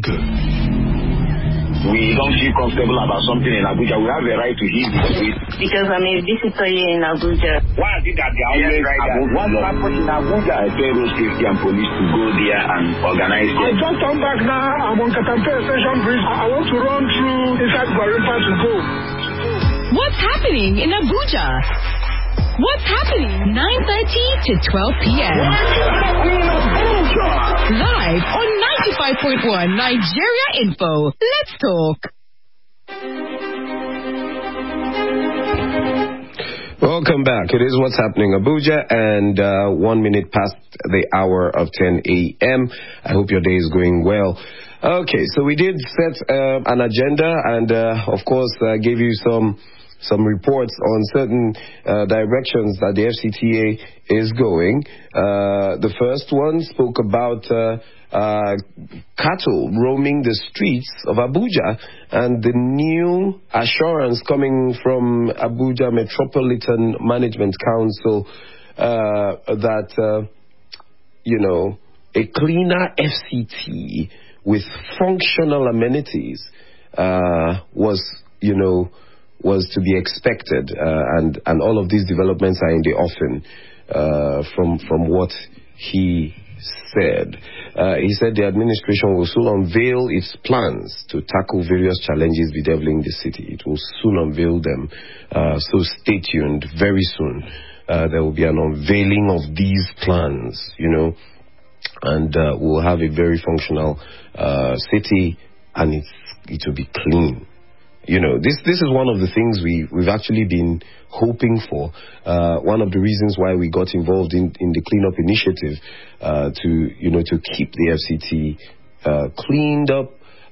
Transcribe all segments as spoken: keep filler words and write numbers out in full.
We don't feel comfortable about something in Abuja. We have a right to hear it. Because I'm a visitor here in Abuja. Why is it that they are always right there? What happened in Abuja? I tell road safety and police to go there and organize it. I just come back now. I'm on Katampe Extension Bridge. I want to run through inside Gwarimpa to go. What's happening in Abuja? What's happening nine thirty to twelve p.m. Live on ninety-five point one Nigeria Info. Let's talk. Welcome back. It is What's Happening Abuja, and uh, one minute past the hour of ten a.m. I hope your day is going well. Okay, so we did set uh, an agenda, and uh, of course uh, gave you some some reports on certain uh, directions that the F C T A is going. Uh, the first one spoke about uh, uh, cattle roaming the streets of Abuja, and the new assurance coming from Abuja Metropolitan Management Council uh, that, uh, you know, a cleaner F C T with functional amenities uh, was, you know, was to be expected, uh, and and all of these developments are in the offing uh, from from what he said. Uh, he said the administration will soon unveil its plans to tackle various challenges bedeviling the city. It will soon unveil them, uh, so stay tuned. Very soon, uh, there will be an unveiling of these plans, you know, and uh, we'll have a very functional uh, city, and it's, it will be clean. You know, this this is one of the things we, we've actually been hoping for. Uh, one of the reasons why we got involved in, in the cleanup initiative, uh, to, you know, to keep the F C T uh, cleaned up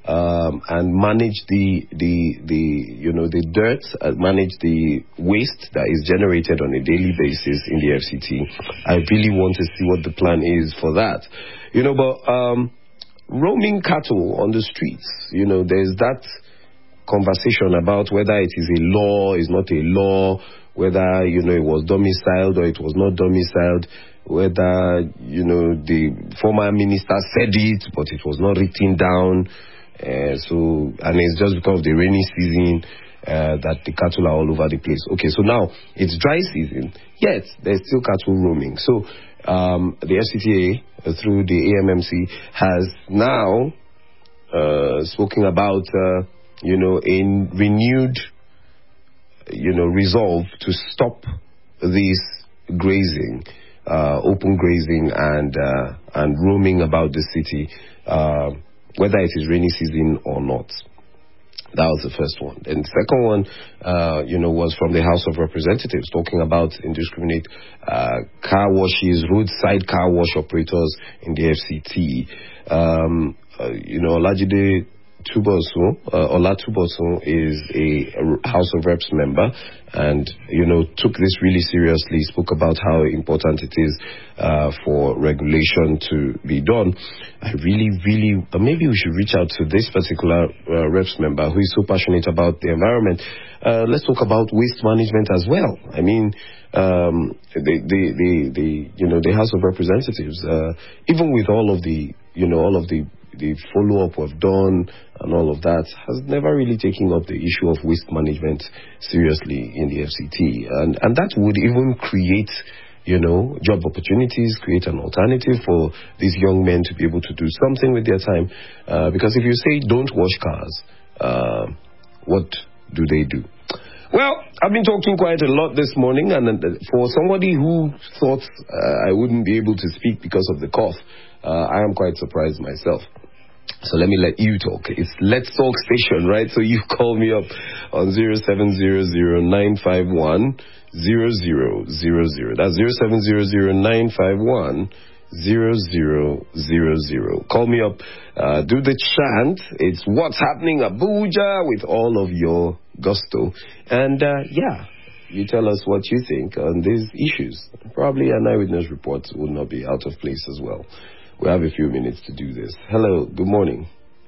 um, and manage the, the, the, you know, the dirt, uh, manage the waste that is generated on a daily basis in the F C T. I really want to see what the plan is for that. You know, but um, roaming cattle on the streets, you know, there's that conversation about whether it is a law, is not a law, whether, you know, it was domiciled or it was not domiciled, whether, you know, the former minister said it, but it was not written down. Uh, so, and it's just because of the rainy season uh, that the cattle are all over the place. Okay, so now it's dry season, yet there's still cattle roaming. So, um, the F C T A, uh, through the A M M C, has now uh, spoken about uh, you know, in renewed, you know, resolve to stop this grazing, uh, open grazing and uh, and roaming about the city, uh, whether it is rainy season or not. That was the first one. And the second one, uh, you know, was from the House of Representatives, talking about indiscriminate uh, car washes, roadside car wash operators in the F C T. Um, uh, you know, Olajide Tubosun, uh, Ola Tubosun is a House of Reps member, and, you know, took this really seriously, spoke about how important it is uh, for regulation to be done. I really, really, uh, maybe we should reach out to this particular uh, Reps member who is so passionate about the environment. Uh, let's talk about waste management as well. I mean, um, the, the, the, the, you know, the House of Representatives, uh, even with all of the, you know, all of the the follow-up we've done and all of that, has never really taken up the issue of waste management seriously in the F C T. And and that would even create, you know, job opportunities, create an alternative for these young men to be able to do something with their time. Uh, because if you say don't wash cars, uh, what do they do? Well, I've been talking quite a lot this morning, and for somebody who thought uh, I wouldn't be able to speak because of the cough, uh, I am quite surprised myself. So let me let you talk. It's Let's Talk Station, right? So you call me up on zero seven zero zero nine five one zero zero zero zero. That's zero seven zero zero nine five one zero zero zero zero. Call me up. Uh, do the chant. It's What's Happening Abuja with all of your gusto. And, uh, yeah, you tell us what you think on these issues. Probably an eyewitness report would not be out of place as well. We have a few minutes to do this. Hello, good morning.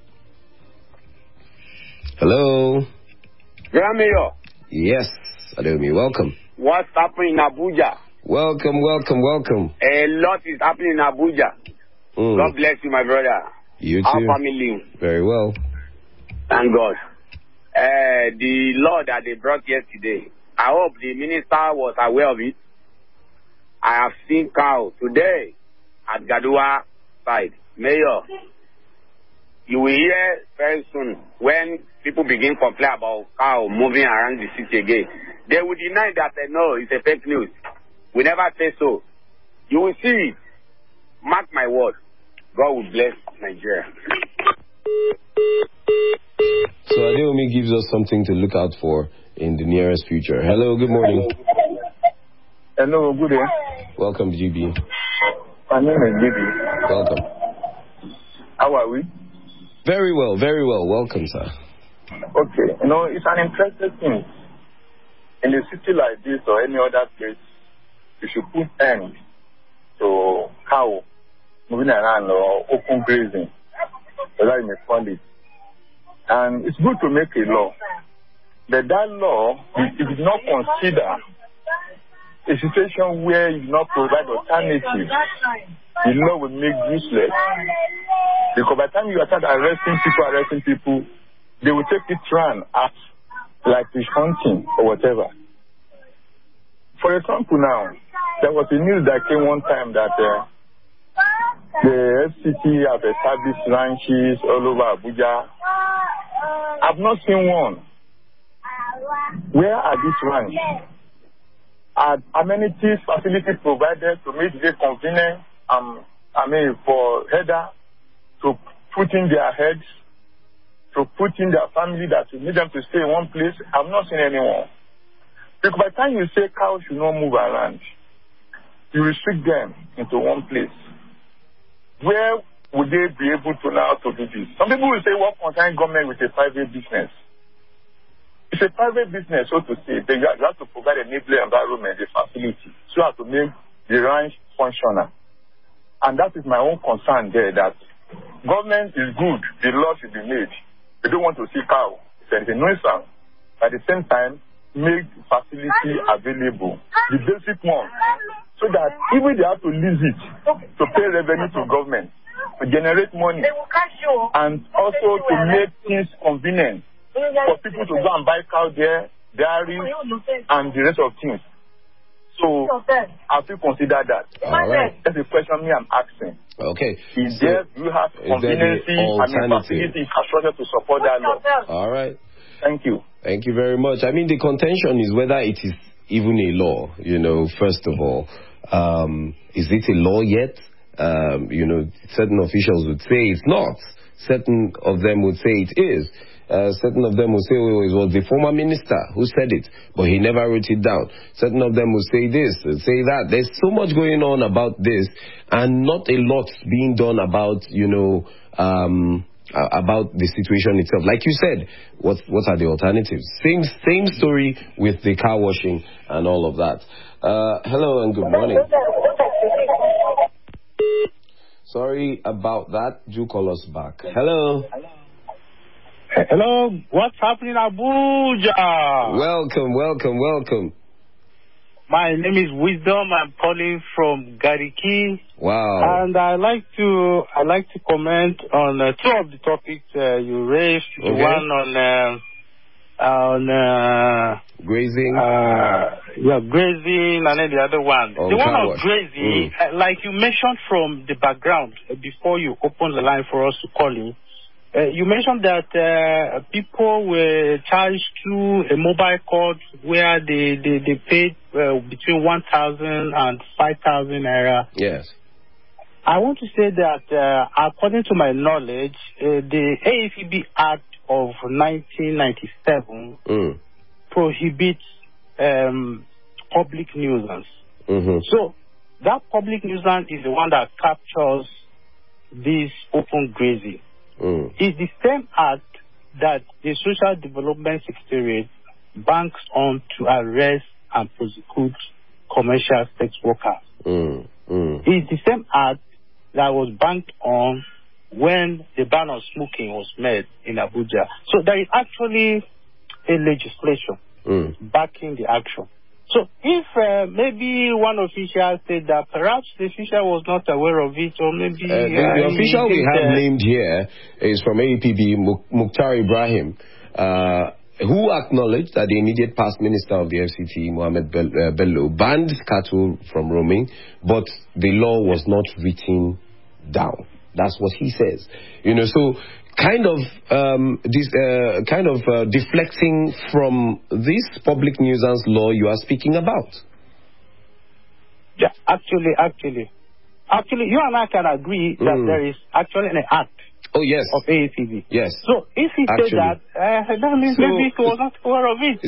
Hello. Grandmayor. Yes, Adeomi, welcome. What's happening in Abuja? Welcome, welcome, welcome. A lot is happening in Abuja. Mm. God bless you, my brother. You Our too. family. Very well. Thank God. Uh, the law that they brought yesterday, I hope the minister was aware of it. I have seen cow today at Gadua side. Mayor, you will hear very soon when people begin to complain about cow moving around the city again. They will deny that they know it's a fake news. We never say so. You will see it. Mark my word. God will bless Nigeria. So Adeomi gives us something to look out for in the nearest future. Hello, good morning. Hello, good day. Welcome, G B. My name is G B. Welcome. How are we? Very well, very well. Welcome, sir. Okay. You know, it's an interesting thing. In a city like this or any other place, you should put end to cow moving around or open grazing, whatever you may call it. And it's good to make a law. But that law, it, it did not consider a situation where you do not provide alternatives. The law will make useless. Because by the time you start arresting people, arresting people, they will take it run as like fish hunting or whatever. For example now, there was a news that came one time that uh, the F C T have established ranches all over Abuja. I've not seen one. Where are these ranches? Are amenities, facilities provided to make it convenient, um, I mean, for header to put in their heads, to put in their family that you need them to stay in one place? I've not seen anyone. Because by the time you say cows should not move around, you restrict them into one place. Where would they be able to now to do this? Some people will say, what concerns government with a private business? It's a private business, so to say. They have to provide a enabling environment, a facility, so as to make the ranch functional. And that is my own concern there, that government is good, the law should be made. They don't want to see cow. It's a nuisance. At the same time, make facility available, the basic one, so that even they have to lease it to pay revenue to government, to generate money, and also to make things convenient for people to go and buy cow there, dairy, and the rest of things. So, I have to consider that. All right. That's the question me I'm asking. Okay. Is So, there, you have convenience and facility infrastructure to support that law? all right. Thank you. Thank you very much. I mean, the contention is whether it is even a law, you know, first of all. Um, is it a law yet? Um, you know, certain officials would say it's not. Certain of them would say it is. Uh, certain of them will say, oh, it was the former minister who said it, but he never wrote it down. Certain of them will say this, say that. There's so much going on about this, and not a lot being done about, you know, um, uh, about the situation itself. Like you said, what what are the alternatives? Same same story with the car washing and all of that. Uh, hello and good morning. Sorry about that. Do call us back. Hello. Hello, what's happening in Abuja? Welcome, welcome, welcome. My name is Wisdom. I'm calling from Gariki. Wow. And I like to I like to comment on uh, two of the topics uh, you raised. Okay. The one on uh, on uh, grazing. Uh, yeah, grazing, and then the other one. On the one on wash. grazing, mm. uh, like you mentioned from the background uh, before you open the line for us to call in. Uh, you mentioned that uh, people were charged through a mobile card where they, they, they paid uh, between one thousand and five thousand naira. Yes. I want to say that, uh, according to my knowledge, uh, the A F E B Act of nineteen ninety-seven mm. prohibits um, public nuisance. Mm-hmm. So that public nuisance is the one that captures this open grazing. Mm. It's the same act that the Social Development Secretariat banks on to arrest and prosecute commercial sex workers. Mm. Mm. It's the same act that was banked on when the ban on smoking was made in Abuja. So there is actually a legislation mm. backing the action. So if uh, maybe one official said that perhaps the official was not aware of it, or maybe... Uh, the, the uh, official we have uh, named here is from A P B, Mukhtar Ibrahim, uh, who acknowledged that the immediate past minister of the F C T, Mohammed Bello, banned cattle from roaming, but the law was not written down. That's what he says. You know, so kind of um, this uh, kind of uh, deflecting from this public nuisance law you are speaking about. Yeah, actually, actually, actually, you and I can agree that Mm. there is actually an act. Oh yes. Of A P B. Yes. So if he Actually. said that, uh, that means So, maybe he was not aware of it.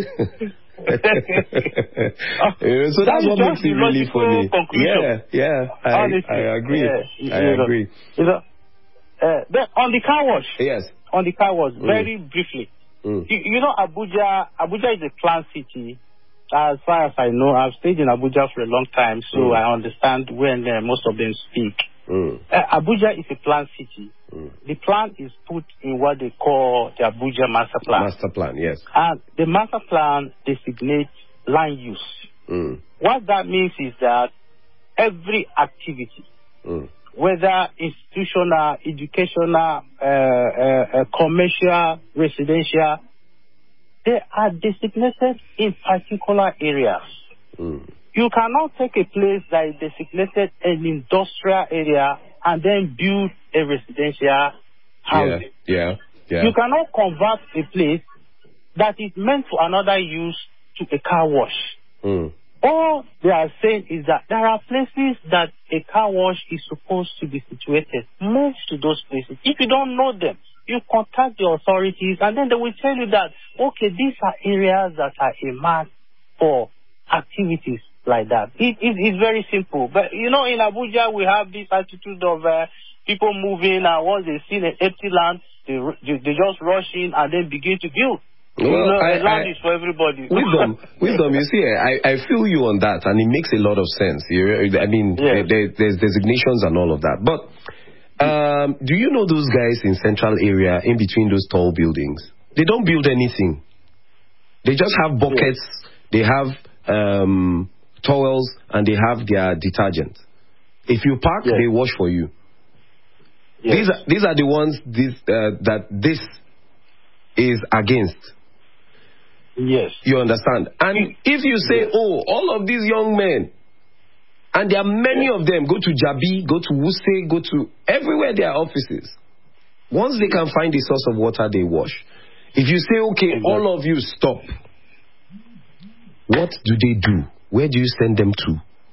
Yeah, so that's That what is makes just it the really logical funny. conclusion. Yeah, yeah, I, Honestly, I agree. yeah, I you know, agree. You know, uh, then on the car wash. Yes. On the car wash, Mm. very briefly. Mm. You, you know, Abuja. Abuja is a planned city. As far as I know, I've stayed in Abuja for a long time, so Mm. I understand when uh, most of them speak. Mm. Uh, Abuja is a planned city. Mm. The plan is put in what they call the Abuja Master Plan. Master plan, yes. And the Master Plan designates land use. Mm. What that means is that every activity, Mm. whether institutional, educational, uh, uh, uh, commercial, residential, they are designated in particular areas. Mm. You cannot take a place that is designated an industrial area and then build a residential house. Yeah, yeah, yeah. You cannot convert a place that is meant for another use to a car wash. Mm. All they are saying is that there are places that a car wash is supposed to be situated. Move to those places. If you don't know them, you contact the authorities and then they will tell you that, okay, these are areas that are earmarked for activities like that. It, it, it's very simple. But, you know, in Abuja, we have this attitude of uh, people moving and once they see an empty land, they, they, they just rush in and then begin to build. Well, you know, I, land I, is for everybody. wisdom, wisdom. You see, I, I feel you on that, and it makes a lot of sense. You, I mean, Yes. there, there's designations and all of that. But um, do you know those guys in Central area, in between those tall buildings? They don't build anything. They just have buckets. Yes. They have um, towels, and they have their detergent. If you park, Yes. they wash for you. Yes. These are these are the ones this uh, that this is against. Yes. You understand? And if you say, oh, all of these young men, and there are many of them, go to Jabi, go to Wuse, go to everywhere there are offices. Once they can find the source of water, they wash. If you say, okay, Exactly. all of you stop, what do they do? Where do you send them to?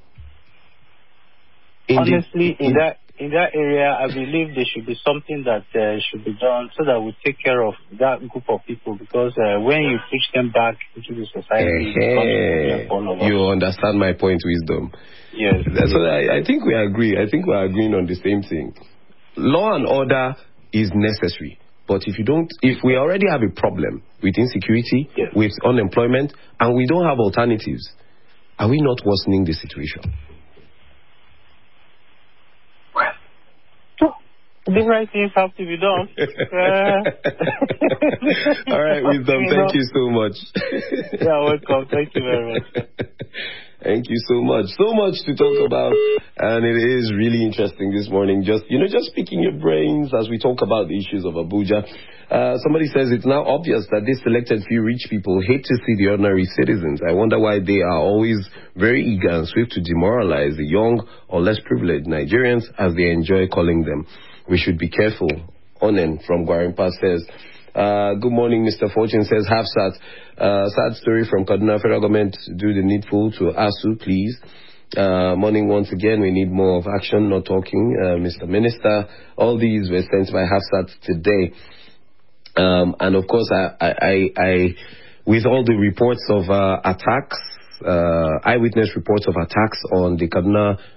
In Honestly, the, in that in that area, I believe there should be something that uh, should be done so that we take care of that group of people. Because uh, when you push them back into the society, it becomes a problem for all of us. You understand my point, wisdom. Yes. So I, I think we agree. I think we are agreeing on the same thing. Law and order is necessary. But if you don't, if we already have a problem with insecurity, yes. with unemployment, and we don't have alternatives, are we not worsening the situation? The right things have to be done. Uh, All right, wisdom. You thank know. you so much. Yeah, welcome. Thank you very much. Thank you so much. So much to talk about, and it is really interesting this morning. Just, you know, just picking your brains as we talk about the issues of Abuja. Uh, somebody says it's now obvious that this selected few rich people hate to see the ordinary citizens. I wonder why they are always very eager and swift to demoralize the young or less privileged Nigerians, as they enjoy calling them. We should be careful. Onen from Gwarimpa says, uh, good morning, Mister Fortune says, Hafsat, uh, sad story from Kaduna Federal Government, do the needful to ASU, please. Uh, morning once again, we need more of action, not talking, uh, Mister Minister. All these were sent by Hafsat today. Um, and of course, I, I, I, I, with all the reports of uh, attacks, uh, eyewitness reports of attacks on the Kaduna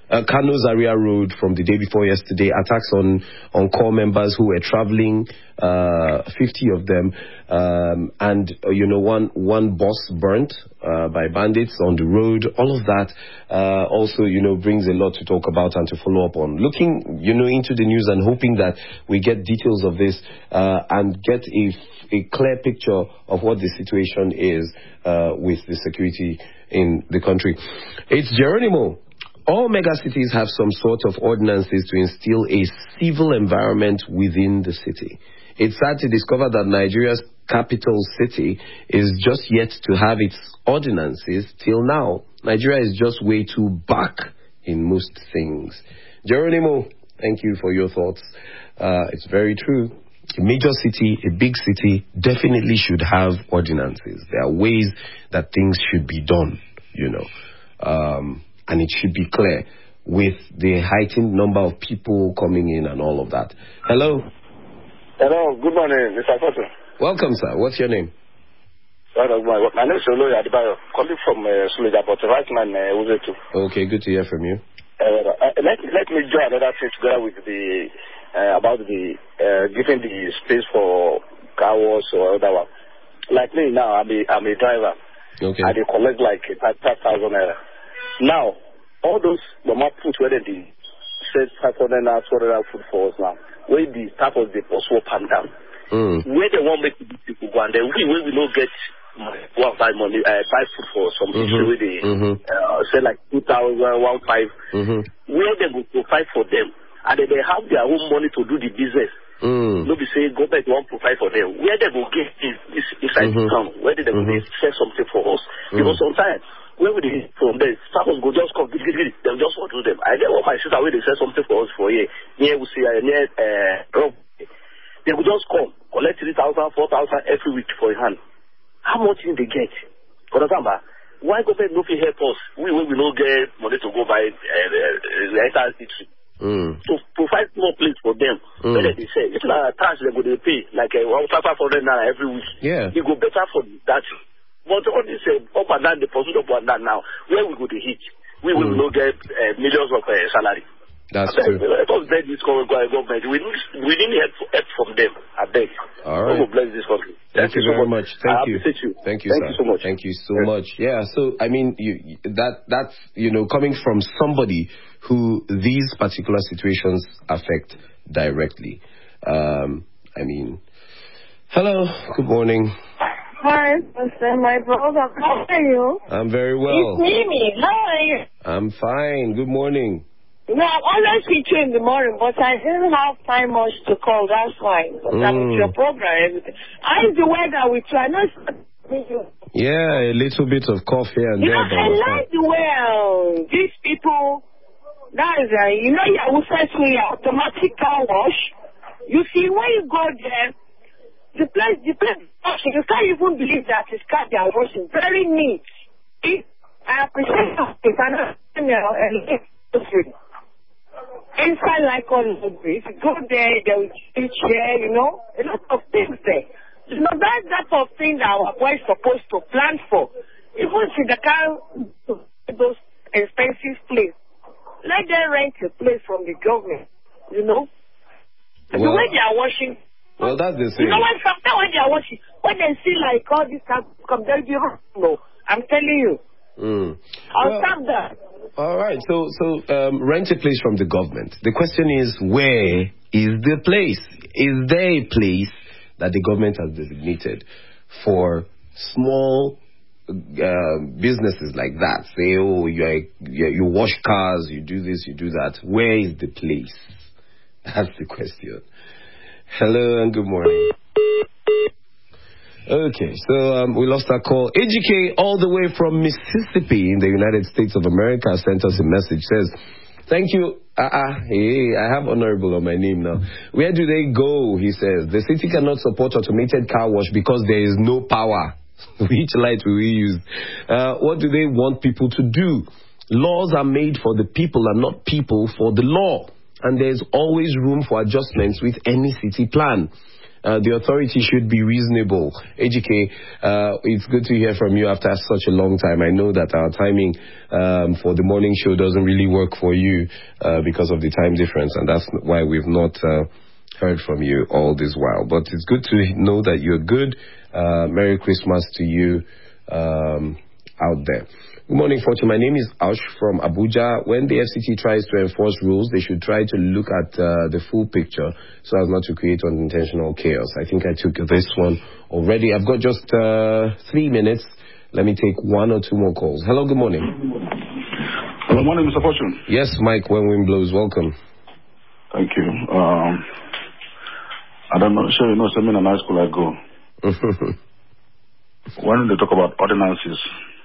Uh, Kano Zaria Road from the day before yesterday, attacks on, on core members who were traveling, uh, fifty of them, um, and, uh, you know, one, one bus burnt, uh, by bandits on the road. All of that, uh, also, you know, brings a lot to talk about and to follow up on. Looking, you know, into the news and hoping that we get details of this, uh, and get a, a clear picture of what the situation is, uh, with the security in the country. It's Geronimo. All megacities have some sort of ordinances to instill a civil environment within the city. It's sad to discover that Nigeria's capital city is just yet to have its ordinances till now. Nigeria is just way too back in most things. Geronimo, thank you for your thoughts. Uh, it's very true. A major city, a big city, definitely should have ordinances. There are ways that things should be done, you know. Um... And it should be clear with the heightened number of people coming in and all of that. Hello? Hello, good morning, Mister Cotton. Welcome, sir. What's your name? My name is Oloy Adebayo, calling from uh, Suleja, but right now uh, Uzetu. Okay, good to hear from you. Uh, uh, let, let me join another thing together with the, uh, about the, uh, giving the space for car wash or other one. Like me now, I'm a, I'm a driver. Okay. I they collect like five thousand naira. Now, all those mama put where they said five hundred naira, two hundred naira food for us now, where the staff of the post will pan down. Mm. Where they want make people go and then we we will not get go and buy money, uh, buy food for some mm-hmm. issue where they mm-hmm. uh, say like two thousand, one five. Mm-hmm. Where they go provide for them and then they have their own money to do the business. Mm. No be say government won't provide for them. Where they go get this, this inside mm-hmm. the town, where they go mm-hmm. sell something for us. Mm. Because sometimes where would they from there? Staffers go just come, they'll just want to do them. I get what my sister where they sell something for us for here. Near we see uh, near uh they will just come, collect three thousand, four thousand every week for a hand. How much did they get? For example, why government no fit help us? We we will not get money to go buy uh, the entire city. Mm. To provide more place for them. Mm. Whether they say, if not a tax, they go to pay like a one five hundred naira every week. Yeah. It go better for that. But all this uh, up and down, the pursuit up and down now, where we go to hit, we will mm. not get uh, millions of uh, salary. That's I true. Let us beg this government. We need, we need help, help from them. I beg. All right. God bless this country. Thank, Thank you, you so very much. much. Thank I you. you. Thank you, Thank sir. you so much. Thank you so yes. much. Yeah. So I mean, you, that that's you know coming from somebody who these particular situations affect directly. Um, I mean, hello. Good morning. Hi, Mister My brother. How are you? I'm very well. It's Mimi. How are you? I'm fine. Good morning. No, I always speak to you in the morning, but I didn't have time much to call. That's why. But mm. I'm with your program. Everything. How's the weather with you? I know it's yeah, a little bit of cough here and you there. Know, I like the way um, these people. That is, uh, you know, you will say to your automatic car wash. You see, when you go there, the place, the place, you can't even believe that it's car they are washing. Very neat. I appreciate it. And inside like all of this, go there, they will teach here, you know, a lot of things there. You know, that's that of thing that our boys supposed to plan for. Even if they can't those expensive places, let them rent a place from the government, you know. Well, the way they are washing. Well, that's the thing. You know what? Sometimes when they are washing, when they see like all this stuff come, they'll be wrong. No, I'm telling you. Mm. I'll well, stop that. All right. So, so um, rent a place from the government. The question is, where is the place? Is there a place that the government has designated for small uh, businesses like that? Say, oh, you you wash cars, you do this, you do that. Where is the place? That's the question. Hello and good morning. Okay, so um, we lost our call. A G K, all the way from Mississippi in the United States of America, sent us a message. Says, thank you. Uh-uh, hey, I have honorable on my name now. Where do they go? He says, the city cannot support automated car wash because there is no power. Which light will we use? Uh, what do they want people to do? Laws are made for the people and not people for the law. And there's always room for adjustments with any city plan. Uh, the authority should be reasonable. A G K, uh, it's good to hear from you after such a long time. I know that our timing um, for the morning show doesn't really work for you uh, because of the time difference, and that's why we've not uh, heard from you all this while. But it's good to know that you're good. Uh, Merry Christmas to you um, out there. Good morning, Fortune. My name is Ash from Abuja. When the F C T tries to enforce rules, they should try to look at uh, the full picture so as not to create unintentional chaos. I think I took this one already. I've got just uh, three minutes. Let me take one or two more calls. Hello, good morning. Hello, morning, Mister Fortune. Yes, Mike, when wind blows, welcome. Thank you. Um, I don't know, sure you know, send me in a high school I go. When they talk about ordinances,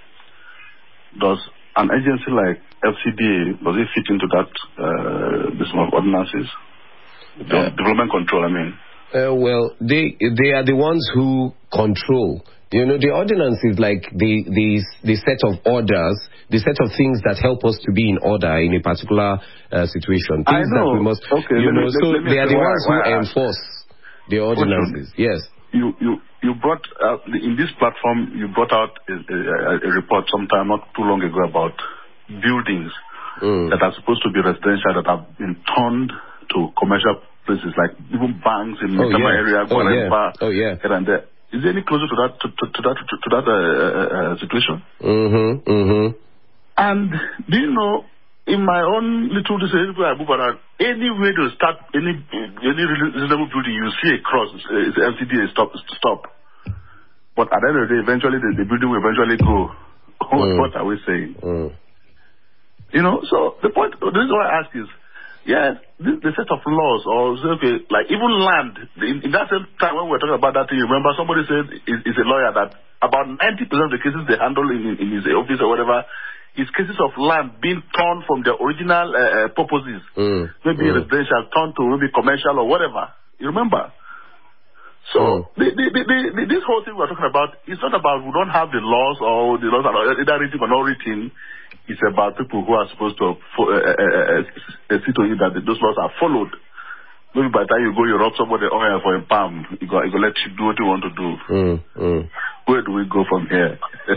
does an agency like F C D A, does it fit into that, uh, this of ordinances? Uh, Development control, I mean. Uh, well, they they are the ones who control. You know, the ordinance is like the, the, the set of orders, the set of things that help us to be in order in a particular uh, situation. Things I know. that we must, okay, you know, me, so let, let they are the why, ones who why, enforce the ordinances. Question. Yes. You, you, you brought, uh, in this platform, you brought out a, a, a report sometime not too long ago about buildings mm. that are supposed to be residential that have been turned to commercial places, like even banks in the oh, yeah. area, oh, yeah. oh, yeah. here and there. Is there any closer to that to, to, to that to, to that uh, uh, situation? Mm-hmm. Mm-hmm. And do you know, in my own little decision, I move around, any way to start any any reasonable building, you see a cross, it's F C D A stop stop. But at the end of the day, eventually the, the building will eventually go. Mm. What are we saying? Mm. You know, so the point, the reason why I ask is, yeah, the, the set of laws, or okay, like even land, in, in that same time when we were talking about that thing, you remember somebody said, is, is a lawyer, that about ninety percent of the cases they handle in, in his office or whatever, is cases of land being turned from their original uh, purposes. Mm. Maybe mm. residential, turned to maybe commercial or whatever. You remember? So, mm. the, the, the, the, this whole thing we're talking about, it's not about we don't have the laws or the laws are either written or not written. It's about people who are supposed to uh, uh, uh, uh, see to it that those laws are followed. Maybe by the time you go, you rob somebody oil for a palm, you go, you go let you do what you want to do. Mm, mm. Where do we go from here?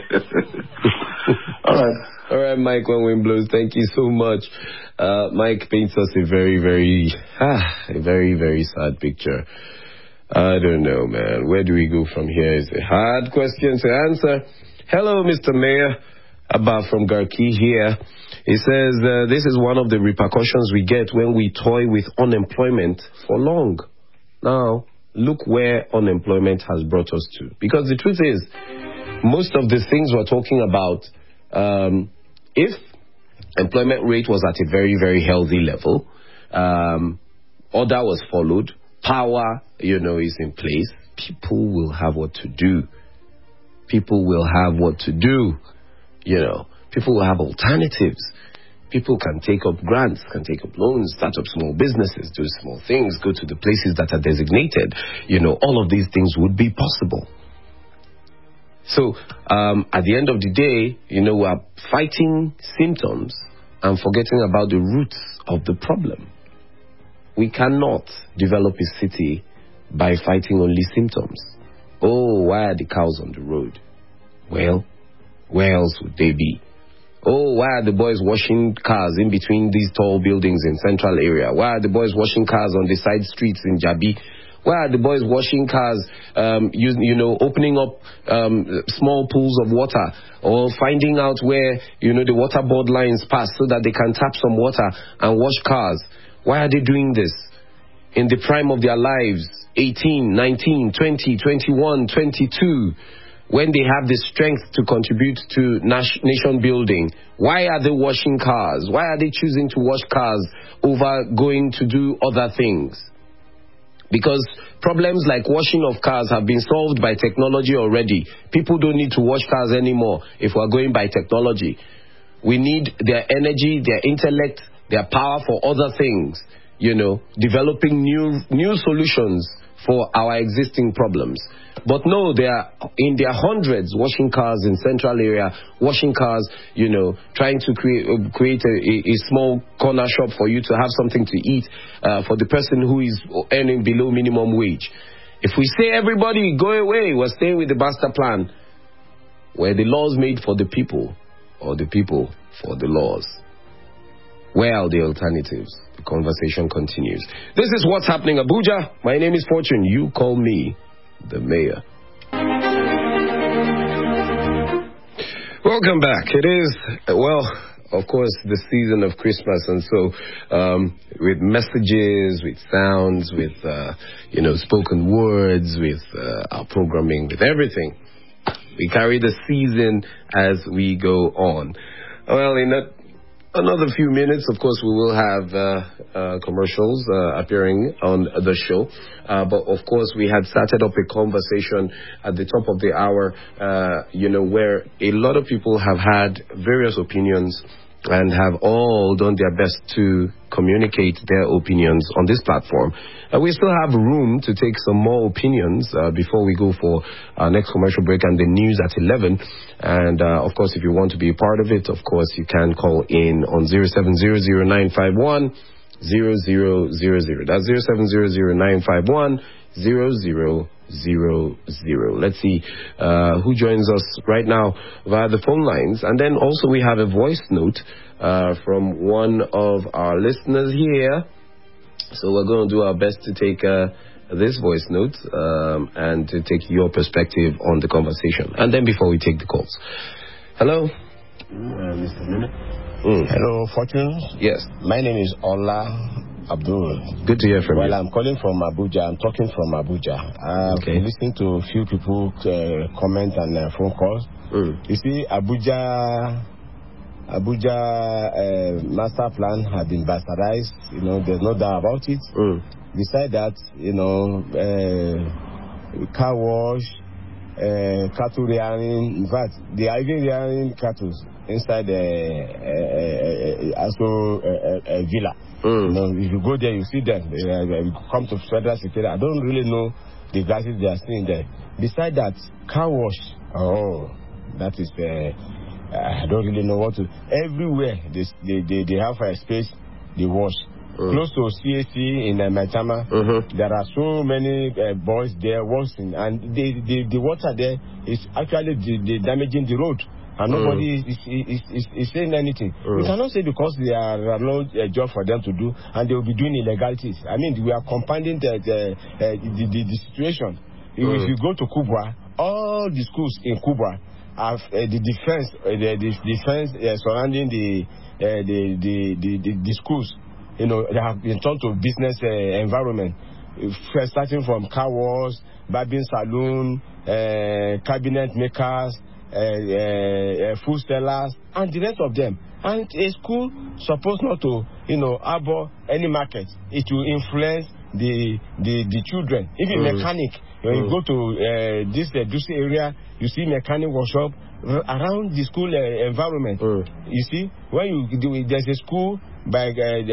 All right. All right, Mike, when wind blows, thank you so much. Uh, Mike paints us a very, very, ah, a very, very sad picture. I don't know, man. Where do we go from here? It's a hard question to answer. Hello, Mister Mayor. Abba from Garki here. He says, uh, this is one of the repercussions we get when we toy with unemployment for long. Now, look where unemployment has brought us to. Because the truth is, most of the things we're talking about, um, if employment rate was at a very, very healthy level, um, order was followed, power, you know, is in place, people will have what to do. People will have what to do. You know, people will have alternatives. People can take up grants, can take up loans, start up small businesses, do small things, go to the places that are designated. You know, all of these things would be possible. So, um, at the end of the day, you know, we're fighting symptoms and forgetting about the roots of the problem. We cannot develop a city by fighting only symptoms. Oh, why are the cows on the road? Well, where else would they be? Oh, why are the boys washing cars in between these tall buildings in central area? Why are the boys washing cars on the side streets in Jabi? Why are the boys washing cars, um, you, you know, opening up um, small pools of water, or finding out where, you know, the water board lines pass so that they can tap some water and wash cars? Why are they doing this in the prime of their lives, eighteen, nineteen, twenty, twenty-one, twenty-two? When they have the strength to contribute to nation building? Why are they washing cars? Why are they choosing to wash cars over going to do other things? Because problems like washing of cars have been solved by technology already. People don't need to wash cars anymore if we're going by technology. We need their energy, their intellect, their power for other things. You know, developing new new solutions for our existing problems. But no, they are in their hundreds washing cars in central area, washing cars, you know, trying to create uh, create a, a, a small corner shop for you to have something to eat uh, for the person who is earning below minimum wage. If we say everybody go away, we're staying with the master plan, where the laws made for the people, or the people for the laws. Where are the alternatives? The conversation continues. This is What's Happening Abuja. My name is Fortune. You call me the mayor. Welcome back. It is, well, of course, the season of Christmas, and so um, with messages, with sounds, with, uh, you know, spoken words, with uh, our programming, with everything. We carry the season as we go on. Well, in a, another few minutes, of course, we will have uh, uh, commercials uh, appearing on the show. Uh, but, of course, we had started up a conversation at the top of the hour, uh, you know, where a lot of people have had various opinions and have all done their best to communicate their opinions on this platform. Uh, we still have room to take some more opinions uh, before we go for our next commercial break and the news at eleven. And, uh, of course, if you want to be a part of it, of course, you can call in on zero seven zero zero nine five one zero zero zero zero. That's zero seven zero zero nine five one zero zero zero zero. Let's see uh, who joins us right now via the phone lines. And then also we have a voice note uh, from one of our listeners here. So we're going to do our best to take uh, this voice note um, and to take your perspective on the conversation. And then before we take the calls. Hello? Uh, Mister Mene. Mm. Hello, Fortune. Yes. My name is Ola Abdul. Good to hear from well, you. Well, I'm calling from Abuja. I'm talking from Abuja. I've okay. listening to a few people uh, comment and uh, phone calls. Mm. You see, Abuja, Abuja uh, master plan has been bastardized. You know, there's no doubt about it. Mm. Besides that, you know, uh, car wash, uh, cattle rearing. In fact, they are even rearing cattle inside the uh, uh, uh, also uh, uh, villa. Mm. You know, if you go there, you see them. They, uh, you come to Federal Secretariat. I don't really know the guys they are seeing there. Besides that, car wash. Oh, that is. Uh, I don't really know what to. Everywhere they they they, they have a space. They wash. Mm. Close to C A C in uh, Maitama, mm-hmm. there are so many uh, boys there washing, and the the, the water there is actually the, the damaging the road. And nobody mm. is, is, is, is saying anything. Mm. We cannot say because there are no uh, job for them to do and they will be doing illegalities. I mean, we are compounding the the, uh, the, the, the situation. Mm. If you go to Kubwa, all the schools in Kubwa have uh, the defense, uh, the, the defense uh, surrounding the, uh, the, the, the, the the schools. You know, they have been turned to business uh, environment. First, starting from car wash, barbing saloon, uh, cabinet makers. Uh, uh, uh, food sellers and the rest of them. And a school supposed not to, you know, harbor any market. It will influence the the, the children. Even mm. mechanic, when mm. you go to uh, this uh, this area, you see mechanic workshop around the school uh, environment. Mm. You see, when you do, there's a school by uh,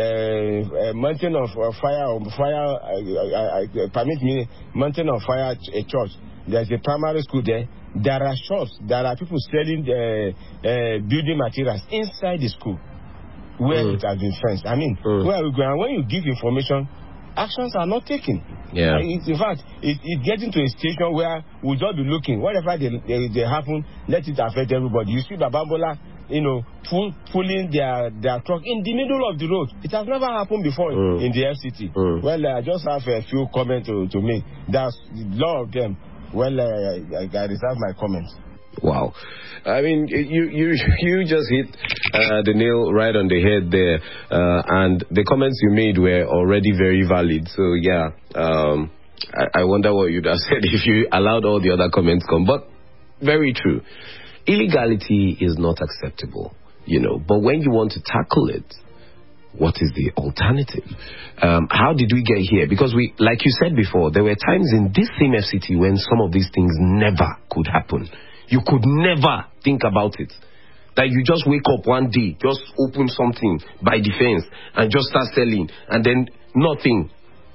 the uh, Mountain of uh, Fire, or fire uh, uh, uh, permit me, Mountain of Fire ch- a church. There's a primary school there. There are shops. There are people selling uh, uh, building materials inside the school where mm. it has been fenced. I mean, mm. where are we going? And when you give information, actions are not taken. Yeah. It, in fact, it, it gets into a station where we'll just be looking. Whatever they, they, they happen, let it affect everybody. You see Babambola, you know, pull, pulling their, their truck in the middle of the road. It has never happened before mm. in the F C T. Mm. Well, I uh, just have a few comments to, to make. There's a lot of them. Well, uh, I, I reserve my comments. Wow. I mean, you you you just hit uh, the nail right on the head there. Uh, and the comments you made were already very valid. So, yeah, um, I, I wonder what you'd have said if you allowed all the other comments come. But very true. Illegality is not acceptable, you know. But when you want to tackle it, what is the alternative? Um, how did we get here? Because we, like you said before, there were times in this same F C T when some of these things never could happen. You could never think about it. That you just wake up one day, just open something by defense and just start selling and then nothing.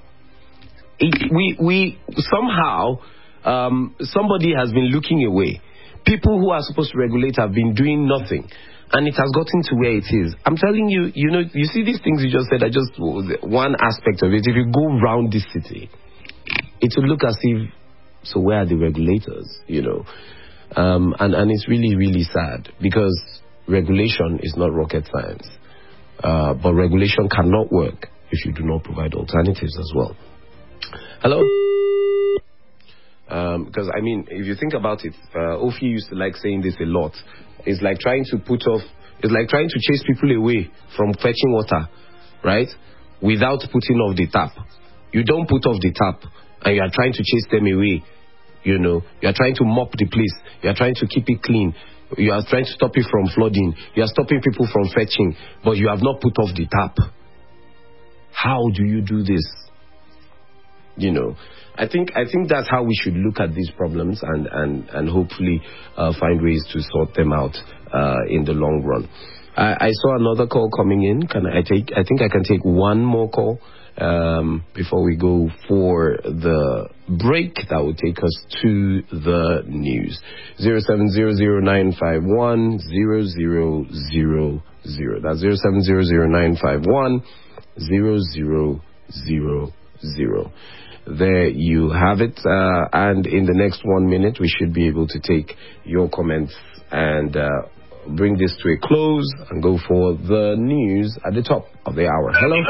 It, we, we somehow, um, somebody has been looking away. People who are supposed to regulate have been doing nothing. And it has gotten to where it is. I'm telling you, you know, you see these things you just said are just one aspect of it. If you go around this city, it would look as if, so where are the regulators, you know? Um, and, and it's really, really sad because regulation is not rocket science. Uh, but regulation cannot work if you do not provide alternatives as well. Hello? Because, um, I mean, if you think about it, uh, Ofi used to like saying this a lot. It's like trying to put off, it's like trying to chase people away from fetching water, right? Without putting off the tap. You don't put off the tap and you are trying to chase them away. You know, you are trying to mop the place. You are trying to keep it clean. You are trying to stop it from flooding. You are stopping people from fetching, but you have not put off the tap. How do you do this? You know, I think I think that's how we should look at these problems and and and hopefully uh, find ways to sort them out uh, in the long run. I, I saw another call coming in. Can I take? I think I can take one more call um, before we go for the break. That will take us to the news. Zero seven zero zero nine five one zero zero zero zero. That's zero seven zero zero nine five one zero zero zero zero. There you have it. Uh, and in the next one minute, we should be able to take your comments and uh, bring this to a close and go for the news at the top of the hour. Hello.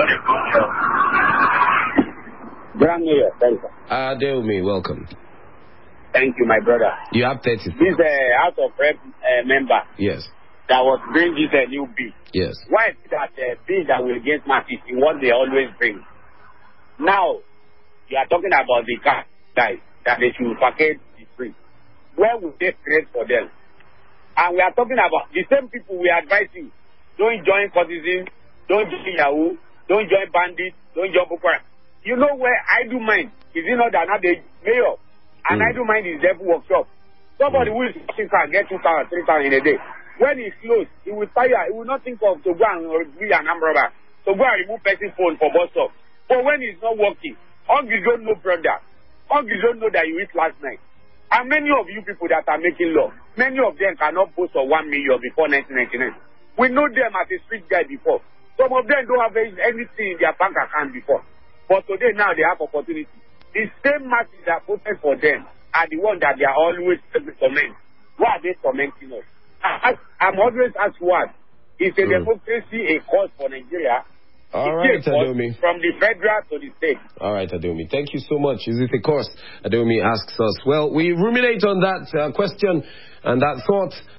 Grand New Year, thank you. Uh, Adeomi, welcome. Thank you, my brother. You have thirty. This uh, House of Rep uh, member. Yes. That was bringing this uh, new bill. Yes. Why is that uh, bill that will against masses in what they always bring? Now, you are talking about the guys that they should vacate the street. Where would they create for them? And we are talking about the same people we are advising. Don't join courtesan, don't join Yahoo, don't join bandits, don't join Boko Haram. You know where I do mine? Is it not that not the mayor? And mm. I do mine is devil workshop. Somebody mm. who is working car get two thousand, three thousand in a day. When he's closed, he will fire. He will not think of to go and be an armed robber. To go and remove person's phone for bus stop. But when he's not working, Hungry don't know, brother. Hungry don't know that you eat last night. And many of you people that are making law, many of them cannot post for one million before nineteen ninety-nine. We know them as a street guy before. Some of them don't have anything in their bank account before. But today now they have opportunity. The same masses that voted for them are the ones that they are always tormenting. Why are they tormenting us? I, I'm always asked what? Is a mm. democracy a cause for Nigeria? All right, Adeomi. From the federal to the state. All right, Adeomi. Thank you so much. Is it a course? Adeomi asks us. Well, we ruminate on that uh, question and that thought